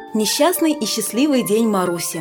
Несчастный и счастливый день Маруси.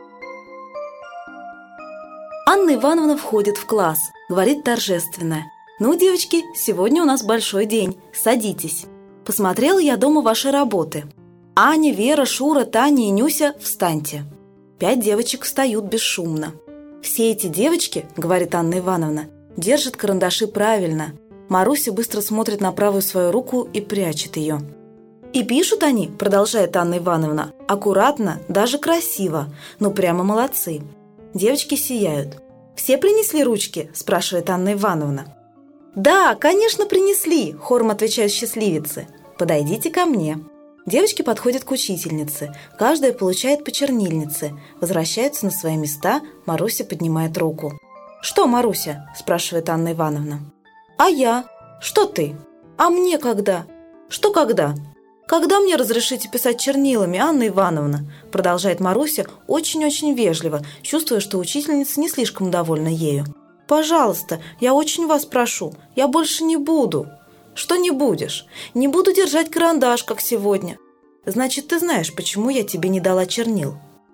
Анна Ивановна входит в класс, говорит торжественно: «Ну, девочки, сегодня у нас большой день, садитесь. Посмотрела я дома ваши работы. Аня, Вера, Шура, Таня и Нюся, встаньте». 5 девочек встают бесшумно. «Все эти девочки, — говорит Анна Ивановна, — держат карандаши правильно». Маруся быстро смотрит на правую свою руку и прячет ее. «И пишут они, — продолжает Анна Ивановна, — аккуратно, даже красиво, ну прямо молодцы». Девочки сияют. «Все принесли ручки?» – спрашивает Анна Ивановна. «Да, конечно, принесли!» – хором отвечают счастливицы. «Подойдите ко мне». Девочки подходят к учительнице. Каждая получает по чернильнице. Возвращаются на свои места. Маруся поднимает руку. «Что, Маруся?» – спрашивает Анна Ивановна. «А я? Что ты? А мне когда?» «Что когда?» «Когда мне разрешите писать чернилами, Анна Ивановна?» – продолжает Маруся очень-очень вежливо, чувствуя, что учительница не слишком довольна ею. «Пожалуйста, я очень вас прошу, я больше не буду». «Что не будешь?» «Не буду держать карандаш, как сегодня». «Значит, ты знаешь, почему я тебе не дала чернил?»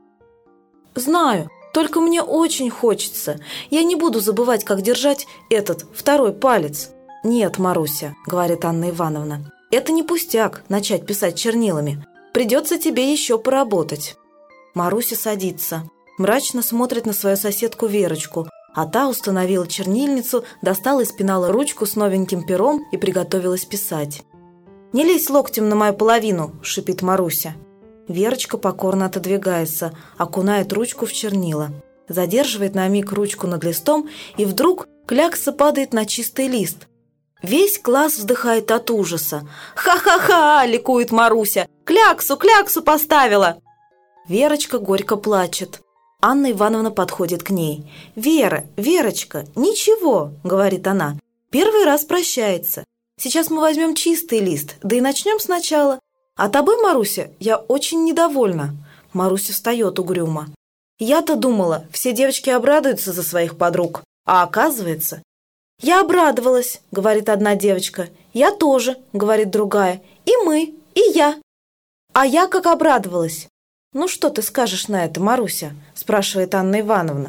«Знаю, только мне очень хочется. Я не буду забывать, как держать этот второй палец». «Нет, Маруся», – говорит Анна Ивановна, – «это не пустяк начать писать чернилами. Придется тебе еще поработать». Маруся садится, мрачно смотрит на свою соседку Верочку, а та установила чернильницу, достала из пенала ручку с новеньким пером и приготовилась писать. «Не лезь локтем на мою половину!» – шипит Маруся. Верочка покорно отодвигается, окунает ручку в чернила, задерживает на миг ручку над листом, и вдруг клякса падает на чистый лист. Весь класс вздыхает от ужаса. «Ха-ха-ха!» – ликует Маруся. «Кляксу поставила!» Верочка горько плачет. Анна Ивановна подходит к ней. «Верочка, ничего!» – говорит она. «Первый раз прощается. Сейчас мы возьмем чистый лист, да и начнем сначала. А тобой, Маруся, я очень недовольна». Маруся встает угрюмо. «Я-то думала, все девочки обрадуются за своих подруг, а оказывается...» «Я обрадовалась», — говорит одна девочка. «Я тоже», — говорит другая. «И мы, и я». «А я как обрадовалась». «Ну что ты скажешь на это, Маруся?» — спрашивает Анна Ивановна.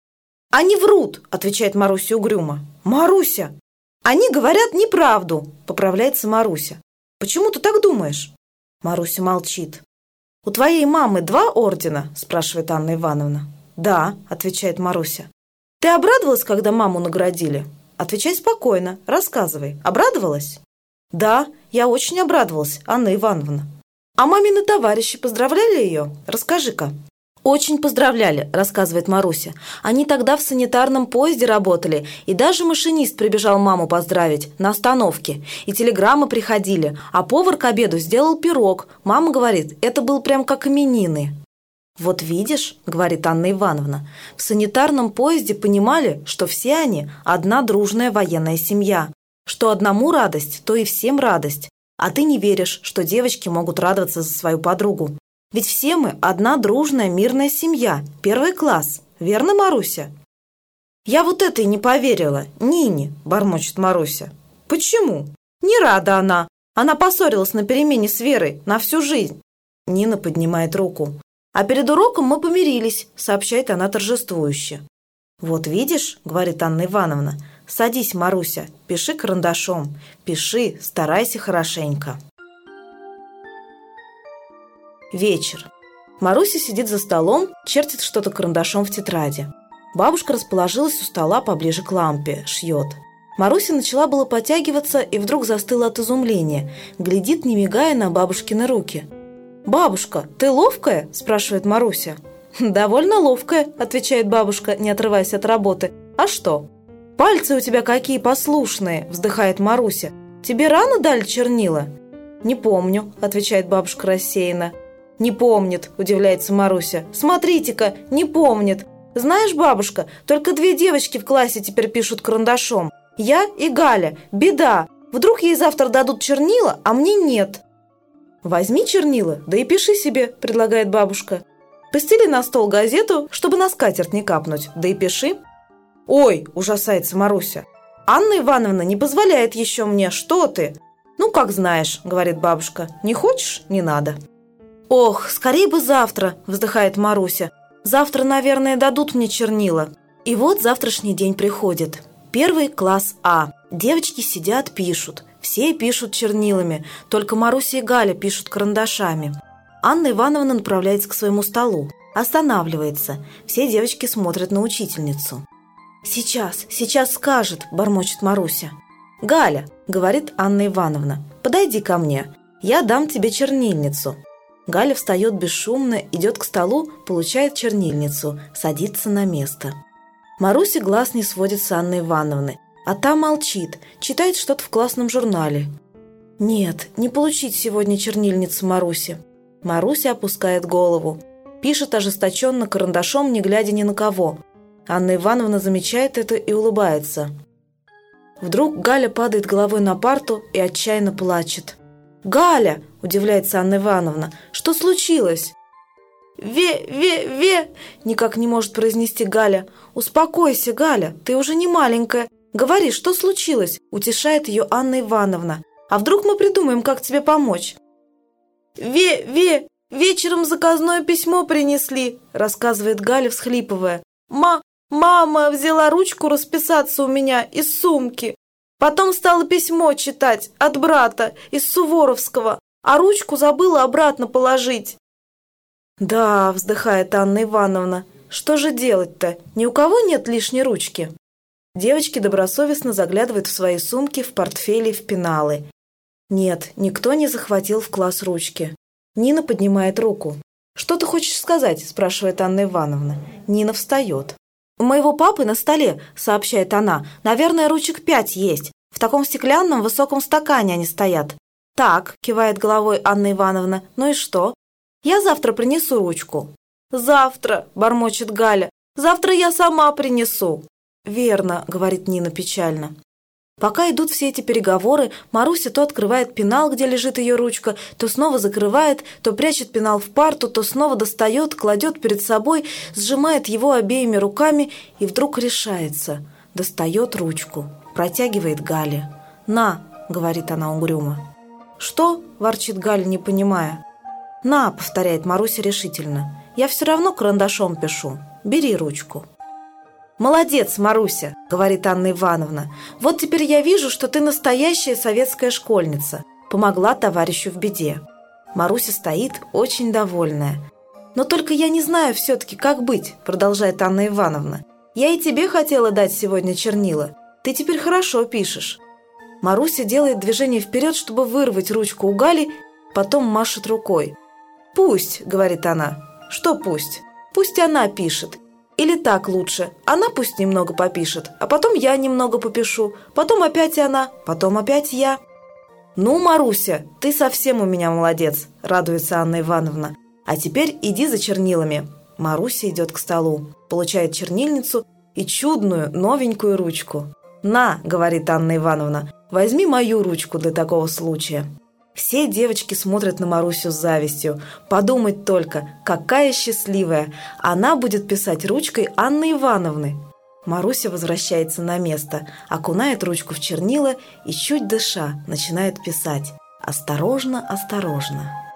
«Они врут», — отвечает Маруся угрюмо. «Маруся!» «Они говорят неправду», — поправляется Маруся. «Почему ты так думаешь?» Маруся молчит. «У твоей мамы 2 ордена?» — спрашивает Анна Ивановна. «Да», — отвечает Маруся. «Ты обрадовалась, когда маму наградили?» «Отвечай спокойно, рассказывай. Обрадовалась?» «Да, я очень обрадовалась, Анна Ивановна». «А мамины товарищи поздравляли ее? Расскажи-ка». «Очень поздравляли», – рассказывает Маруся. «Они тогда в санитарном поезде работали, и даже машинист прибежал маму поздравить на остановке. И телеграммы приходили, а повар к обеду сделал пирог. Мама говорит, это был прям как именины». «Вот видишь», – говорит Анна Ивановна, – «в санитарном поезде понимали, что все они одна дружная военная семья, что одному радость, то и всем радость. А ты не веришь, что девочки могут радоваться за свою подругу. Ведь все мы одна дружная мирная семья, 1 класс. Верно, Маруся?» «Я вот это и не поверила, Нине», – бормочет Маруся. «Почему?» «Не рада она. Она поссорилась на перемене с Верой на всю жизнь». Нина поднимает руку. «А перед уроком мы помирились», – сообщает она торжествующе. «Вот видишь», – говорит Анна Ивановна, – «садись, Маруся, пиши карандашом, пиши, старайся хорошенько». Вечер. Маруся сидит за столом, чертит что-то карандашом в тетради. Бабушка расположилась у стола поближе к лампе, шьет. Маруся начала было потягиваться и вдруг застыла от изумления, глядит, не мигая, на бабушкины руки. «Бабушка, ты ловкая?» – спрашивает Маруся. «Довольно ловкая», – отвечает бабушка, не отрываясь от работы. «А что?» «Пальцы у тебя какие послушные», – вздыхает Маруся. «Тебе рано дали чернила?» «Не помню», – отвечает бабушка рассеянно. «Не помнит», – удивляется Маруся. «Смотрите-ка, не помнит. Знаешь, бабушка, только 2 девочки в классе теперь пишут карандашом. Я и Галя. Беда. Вдруг ей завтра дадут чернила, а мне нет». «Возьми чернила, да и пиши себе», – предлагает бабушка. «Постели на стол газету, чтобы на скатерть не капнуть, да и пиши». «Ой», – ужасается Маруся, – «Анна Ивановна не позволяет еще мне, что ты?» «Ну, как знаешь», – говорит бабушка, – «не хочешь – не надо». «Ох, скорей бы завтра!» – вздыхает Маруся. «Завтра, наверное, дадут мне чернила». И вот завтрашний день приходит. Первый класс А. Девочки сидят, пишут. Все пишут чернилами, только Маруся и Галя пишут карандашами. Анна Ивановна направляется к своему столу. Останавливается. Все девочки смотрят на учительницу. Сейчас скажет», – бормочет Маруся. «Галя», – говорит Анна Ивановна, – «подойди ко мне. Я дам тебе чернильницу». Галя встает бесшумно, идет к столу, получает чернильницу, садится на место. Маруся глаз не сводит с Анны Ивановны, а та молчит, читает что-то в классном журнале. «Нет, не получить сегодня чернильницу Марусе». Маруся опускает голову. Пишет ожесточенно карандашом, не глядя ни на кого. Анна Ивановна замечает это и улыбается. Вдруг Галя падает головой на парту и отчаянно плачет. «Галя!» – удивляется Анна Ивановна. «Что случилось?» «Ве!» – никак не может произнести Галя. «Успокойся, Галя, ты уже не маленькая. Говори, что случилось?» – утешает ее Анна Ивановна. «А вдруг мы придумаем, как тебе помочь?» «Ве! Вечером заказное письмо принесли», – рассказывает Галя, всхлипывая. «Мама взяла ручку расписаться у меня из сумки. Потом стала письмо читать от брата из Суворовского, а ручку забыла обратно положить». «Да», – вздыхает Анна Ивановна, – «что же делать-то? Ни у кого нет лишней ручки?» Девочки добросовестно заглядывают в свои сумки, в портфели, в пеналы. Нет, никто не захватил в класс ручки. Нина поднимает руку. «Что ты хочешь сказать?» – спрашивает Анна Ивановна. Нина встает. «У моего папы на столе», – сообщает она, – «наверное, ручек 5 есть. В таком стеклянном высоком стакане они стоят». «Так», – кивает головой Анна Ивановна, – «ну и что?» «Я завтра принесу ручку». «Завтра», – бормочет Галя, – «завтра я сама принесу». «Верно», – говорит Нина печально. Пока идут все эти переговоры, Маруся то открывает пенал, где лежит ее ручка, то снова закрывает, то прячет пенал в парту, то снова достает, кладет перед собой, сжимает его обеими руками и вдруг решается. Достает ручку, протягивает Гале. «На», — говорит она угрюмо. «Что?» — ворчит Галя, не понимая. «На», — повторяет Маруся решительно. «Я все равно карандашом пишу. Бери ручку». «Молодец, Маруся», — говорит Анна Ивановна. «Вот теперь я вижу, что ты настоящая советская школьница. Помогла товарищу в беде». Маруся стоит, очень довольная. «Но только я не знаю все-таки, как быть», — продолжает Анна Ивановна. «Я и тебе хотела дать сегодня чернила. Ты теперь хорошо пишешь». Маруся делает движение вперед, чтобы вырвать ручку у Гали, потом машет рукой. «Пусть», — говорит она. «Что пусть?» «Пусть она пишет. Или так лучше. Она пусть немного попишет, а потом я немного попишу, потом опять она, потом опять я». «Ну, Маруся, ты совсем у меня молодец», – радуется Анна Ивановна. «А теперь иди за чернилами». Маруся идет к столу, получает чернильницу и чудную новенькую ручку. «На», – говорит Анна Ивановна, – «возьми мою ручку для такого случая». Все девочки смотрят на Марусю с завистью. Подумать только, какая счастливая! Она будет писать ручкой Анны Ивановны. Маруся возвращается на место, окунает ручку в чернила и, чуть дыша, начинает писать. Осторожно, осторожно.